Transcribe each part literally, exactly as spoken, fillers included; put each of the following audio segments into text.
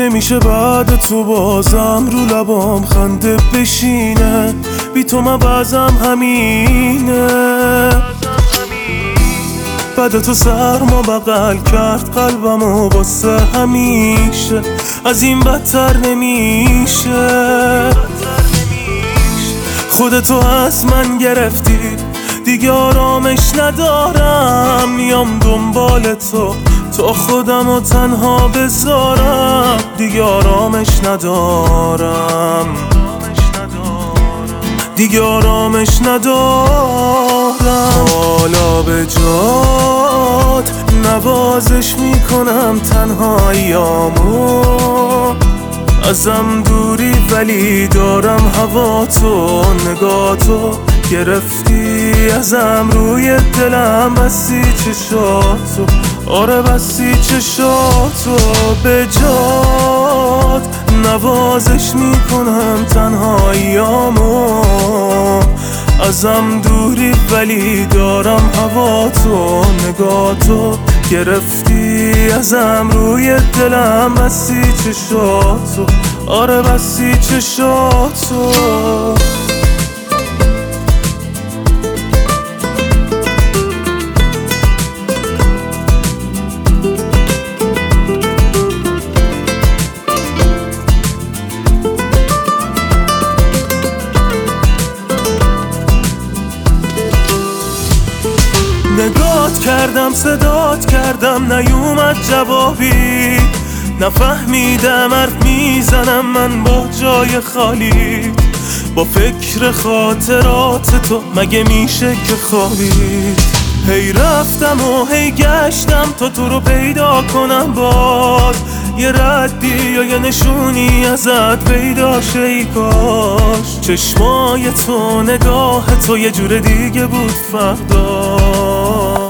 نمیشه بعد تو بازم رو لبام خنده بشینه، بی تو من وضعم همینه. بعد تو سرما بغل کرد قلبمو واسه همیشه، از این بدتر نمیشه. خودتو از من گرفتی دیگه آرامش ندارم، میام دنبال تو تا خودمو تنها بذارم، دیگه آرامش ندارم، دیگه آرامش ندارم. حالا به جات نوازش میکنم تنهاییامو، ازم دوری ولی دارم هوا تو، نگاه تو گرفتی ازم روی دلم، بسی چشاتو، آره بسی چشاتو. به جات نوازش میکنم تنهاییامو، ازم دوری ولی دارم هوا تو، نگاه تو گرفتی ازم روی دلم، بسی چشاتو، آره بسی چشاتو. نگات کردم صدات کردم نیومد جوابی، نفهمیدم حرف میزنم من با جای خالی، با فکر خاطرات تو مگه میشه که خوابی. هی رفتم و هی گشتم تا تو رو پیدا کنم، باز یه ردی یا یه نشونی ازت پیدا شه. ای کاش چشمای تو نگاه تو یه جور دیگه بود فرداش.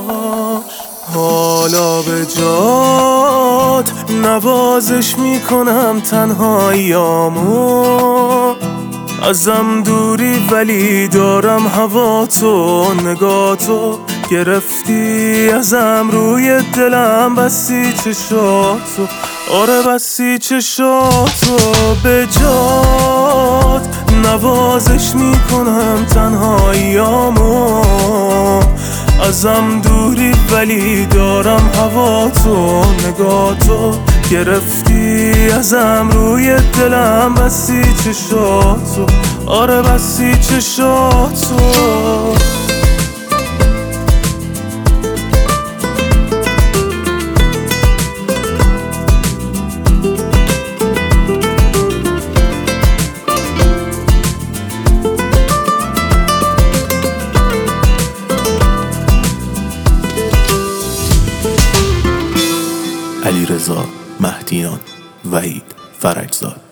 حالا به جات نوازش میکنم تنهاییامو، ازم دوری ولی دارم هوا تو، نگاه تو گرفتی ازم روی دلم، بسی چشاتو، آره بسی چشاتو. به جات نوازش میکنم تنهاییامو، ازم دوری ولی دارم هوا تو، نگاه تو گرفتی ازم روی دلم، بسی چشاتو، آره بسی چشاتو. علیرضا مهدیان، وحید فرجزاد.